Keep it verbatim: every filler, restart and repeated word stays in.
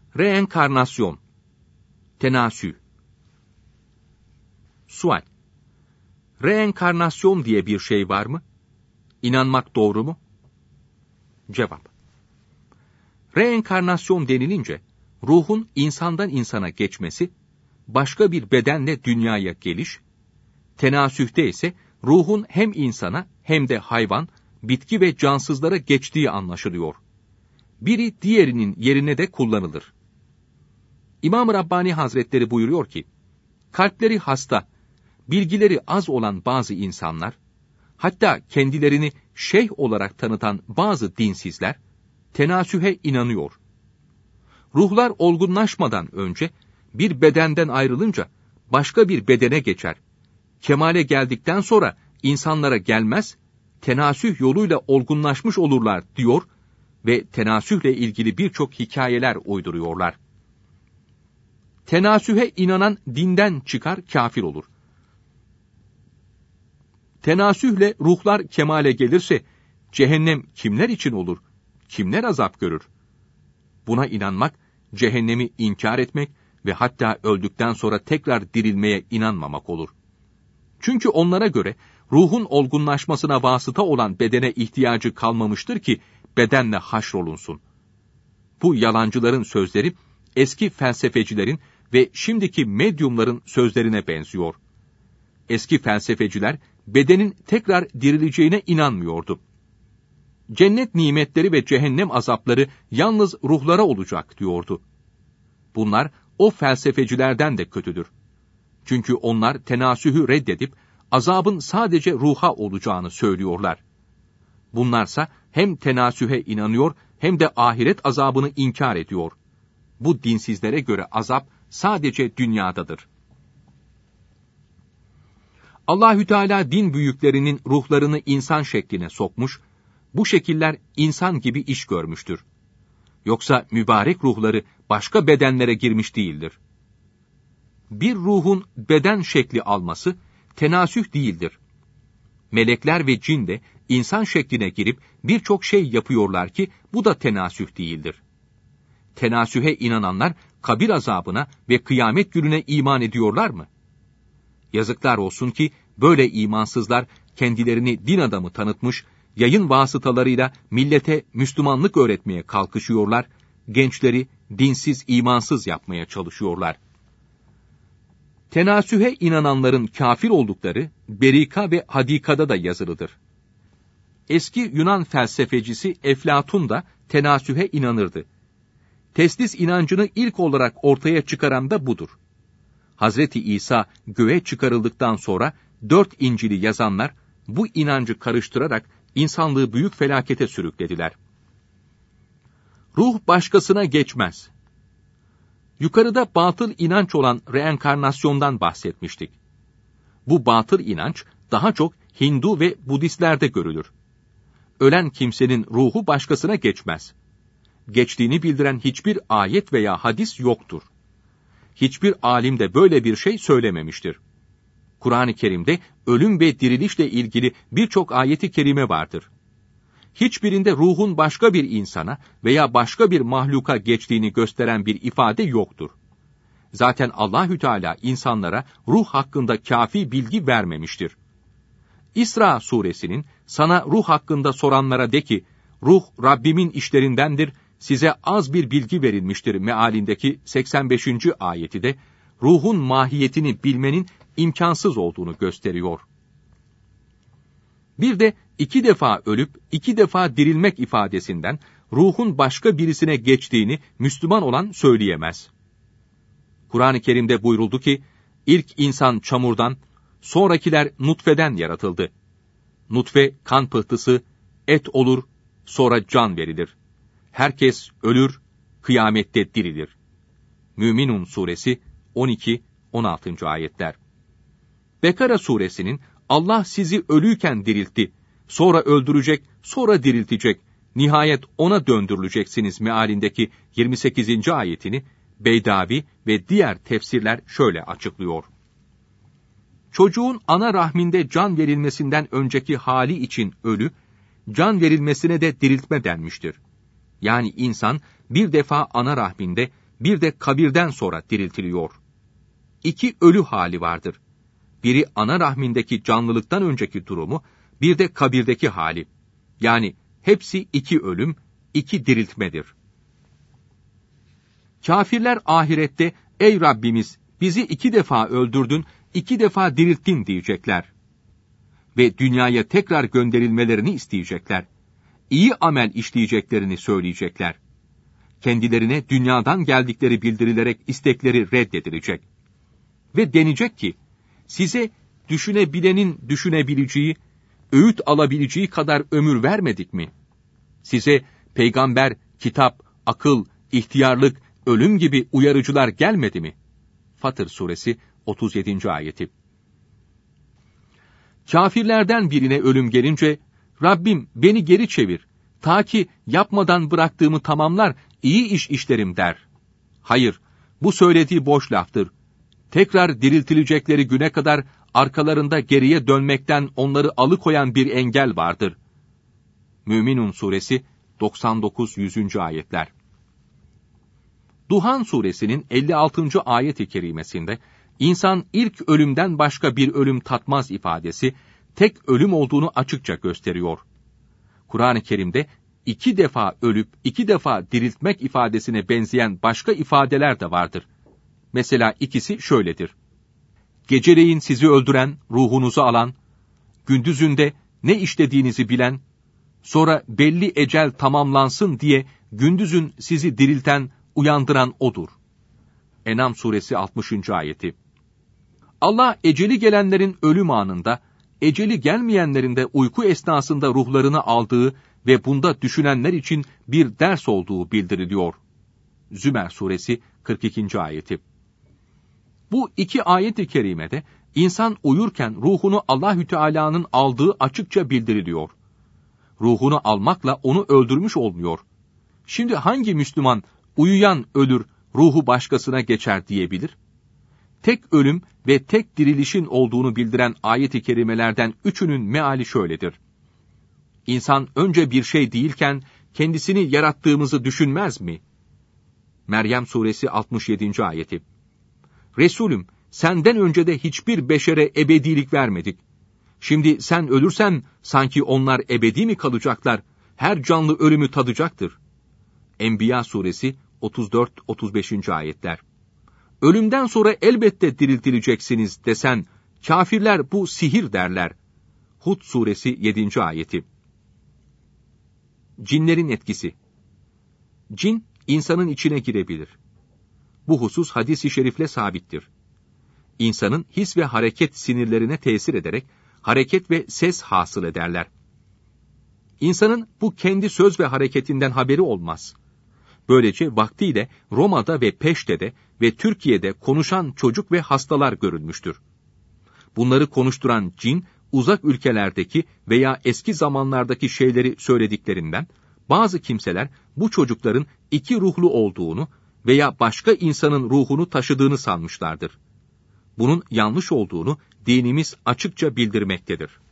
Reenkarnasyon, tenasüh. Sual: Reenkarnasyon diye bir şey var mı? İnanmak doğru mu? Cevap: Reenkarnasyon denilince, ruhun insandan insana geçmesi, başka bir bedenle dünyaya geliş, tenasühte ise ruhun hem insana hem de hayvan, bitki ve cansızlara geçtiği anlaşılıyor. Biri diğerinin yerine de kullanılır. İmam-ı Rabbani Hazretleri buyuruyor ki, kalpleri hasta, bilgileri az olan bazı insanlar, hatta kendilerini şeyh olarak tanıtan bazı dinsizler, tenasühe inanıyor. Ruhlar olgunlaşmadan önce, bir bedenden ayrılınca, başka bir bedene geçer. Kemale geldikten sonra, insanlara gelmez, tenasüh yoluyla olgunlaşmış olurlar diyor ve tenasühle ilgili birçok hikayeler uyduruyorlar. Tenasühe inanan dinden çıkar, kafir olur. Tenasühle ruhlar kemale gelirse, cehennem kimler için olur, kimler azap görür? Buna inanmak, cehennemi inkar etmek ve hatta öldükten sonra tekrar dirilmeye inanmamak olur. Çünkü onlara göre, ruhun olgunlaşmasına vasıta olan bedene ihtiyacı kalmamıştır ki, bedenle haşrolunsun. Bu yalancıların sözleri, eski felsefecilerin ve şimdiki medyumların sözlerine benziyor. Eski felsefeciler, bedenin tekrar dirileceğine inanmıyordu. Cennet nimetleri ve cehennem azapları yalnız ruhlara olacak diyordu. Bunlar, o felsefecilerden de kötüdür. Çünkü onlar tenasühü reddedip, azabın sadece ruha olacağını söylüyorlar. Bunlarsa hem tenasühe inanıyor, hem de ahiret azabını inkar ediyor. Bu dinsizlere göre azap sadece dünyadadır. Allahü Teala din büyüklerinin ruhlarını insan şekline sokmuş, bu şekiller insan gibi iş görmüştür. Yoksa mübarek ruhları başka bedenlere girmiş değildir. Bir ruhun beden şekli alması tenasüh değildir. Melekler ve cin de insan şekline girip birçok şey yapıyorlar ki bu da tenasüh değildir. Tenasühe inananlar kabir azabına ve kıyamet gününe iman ediyorlar mı? Yazıklar olsun ki böyle imansızlar kendilerini din adamı tanıtmış, yayın vasıtalarıyla millete Müslümanlık öğretmeye kalkışıyorlar, gençleri dinsiz, imansız yapmaya çalışıyorlar. Tenasühe inananların kafir oldukları Berika ve Hadika'da da yazılıdır. Eski Yunan felsefecisi Eflatun da tenasühe inanırdı. Teslis inancını ilk olarak ortaya çıkaran da budur. Hazreti İsa göğe çıkarıldıktan sonra dört İncil'i yazanlar bu inancı karıştırarak insanlığı büyük felakete sürüklediler. Ruh başkasına geçmez. Yukarıda batıl inanç olan reenkarnasyondan bahsetmiştik. Bu batıl inanç daha çok Hindu ve Budistlerde görülür. Ölen kimsenin ruhu başkasına geçmez. Geçtiğini bildiren hiçbir ayet veya hadis yoktur. Hiçbir alim de böyle bir şey söylememiştir. Kur'an-ı Kerim'de ölüm ve dirilişle ilgili birçok ayeti kerime vardır. Hiçbirinde ruhun başka bir insana veya başka bir mahluka geçtiğini gösteren bir ifade yoktur. Zaten Allahü Teala insanlara ruh hakkında kafi bilgi vermemiştir. İsra suresinin sana ruh hakkında soranlara de ki, ruh Rabbimin işlerindendir, size az bir bilgi verilmiştir mealindeki seksen beşinci ayeti de ruhun mahiyetini bilmenin imkansız olduğunu gösteriyor. Bir de iki defa ölüp iki defa dirilmek ifadesinden ruhun başka birisine geçtiğini Müslüman olan söyleyemez. Kur'an-ı Kerim'de buyuruldu ki, ilk insan çamurdan, sonrakiler nutfeden yaratıldı. Nutfe kan pıhtısı, et olur, sonra can verilir. Herkes ölür, kıyamette dirilir. Müminun suresi on iki on altıncı ayetler. Bekara suresinin Allah sizi ölüyken diriltti, sonra öldürecek, sonra diriltecek, nihayet ona döndürüleceksiniz mealindeki yirmi sekizinci ayetini Beydavi ve diğer tefsirler şöyle açıklıyor. Çocuğun ana rahminde can verilmesinden önceki hali için ölü, can verilmesine de diriltme denmiştir. Yani insan bir defa ana rahminde bir de kabirden sonra diriltiliyor. İki ölü hali vardır. Biri ana rahmindeki canlılıktan önceki durumu, bir de kabirdeki hali. Yani hepsi iki ölüm, iki diriltmedir. Kafirler ahirette, ey Rabbimiz, bizi iki defa öldürdün, iki defa dirilttin diyecekler. Ve dünyaya tekrar gönderilmelerini isteyecekler. İyi amel işleyeceklerini söyleyecekler. Kendilerine dünyadan geldikleri bildirilerek istekleri reddedilecek. Ve denecek ki, size düşünebilenin düşünebileceği, öğüt alabileceği kadar ömür vermedik mi? Size peygamber, kitap, akıl, ihtiyarlık, ölüm gibi uyarıcılar gelmedi mi? Fatır suresi otuz yedinci ayeti. Kafirlerden birine ölüm gelince, Rabbim beni geri çevir, ta ki yapmadan bıraktığımı tamamlar, iyi iş işlerim der. Hayır, bu söylediği boş laftır. Tekrar diriltilecekleri güne kadar arkalarında geriye dönmekten onları alıkoyan bir engel vardır. Müminun suresi doksan dokuz yüzüncü ayetler. Duhan suresinin elli altıncı ayet-i kerimesinde, insan ilk ölümden başka bir ölüm tatmaz ifadesi, tek ölüm olduğunu açıkça gösteriyor. Kur'an-ı Kerim'de iki defa ölüp iki defa diriltmek ifadesine benzeyen başka ifadeler de vardır. Mesela ikisi şöyledir. Geceleyin sizi öldüren, ruhunuzu alan, gündüzünde ne işlediğinizi bilen, sonra belli ecel tamamlansın diye gündüzün sizi dirilten, uyandıran O'dur. En'am suresi altmışıncı ayeti. Allah eceli gelenlerin ölüm anında, eceli gelmeyenlerin de uyku esnasında ruhlarını aldığı ve bunda düşünenler için bir ders olduğu bildiriliyor. Zümer suresi kırk ikinci ayeti. Bu iki ayet-i kerimede insan uyurken ruhunu Allahü Teala'nın aldığı açıkça bildiriliyor. Ruhunu almakla onu öldürmüş olmuyor. Şimdi hangi Müslüman uyuyan ölür, ruhu başkasına geçer diyebilir? Tek ölüm ve tek dirilişin olduğunu bildiren ayet-i kerimelerden üçünün meali şöyledir. İnsan önce bir şey değilken kendisini yarattığımızı düşünmez mi? Meryem suresi altmış yedinci ayeti. Resulüm, senden önce de hiçbir beşere ebedilik vermedik. Şimdi sen ölürsen sanki onlar ebedi mi kalacaklar? Her canlı ölümü tadacaktır. Enbiya suresi otuz dört otuz beşinci ayetler. Ölümden sonra elbette diriltileceksiniz desen, kafirler bu sihir derler. Hud suresi yedinci ayeti. Cinlerin etkisi. Cin, insanın içine girebilir. Bu husus hadis-i şerifle sabittir. İnsanın his ve hareket sinirlerine tesir ederek, hareket ve ses hasıl ederler. İnsanın bu kendi söz ve hareketinden haberi olmaz. Böylece vaktiyle Roma'da ve Peşte'de ve Türkiye'de konuşan çocuk ve hastalar görülmüştür. Bunları konuşturan cin, uzak ülkelerdeki veya eski zamanlardaki şeyleri söylediklerinden, bazı kimseler bu çocukların iki ruhlu olduğunu veya başka insanın ruhunu taşıdığını sanmışlardır. Bunun yanlış olduğunu dinimiz açıkça bildirmektedir.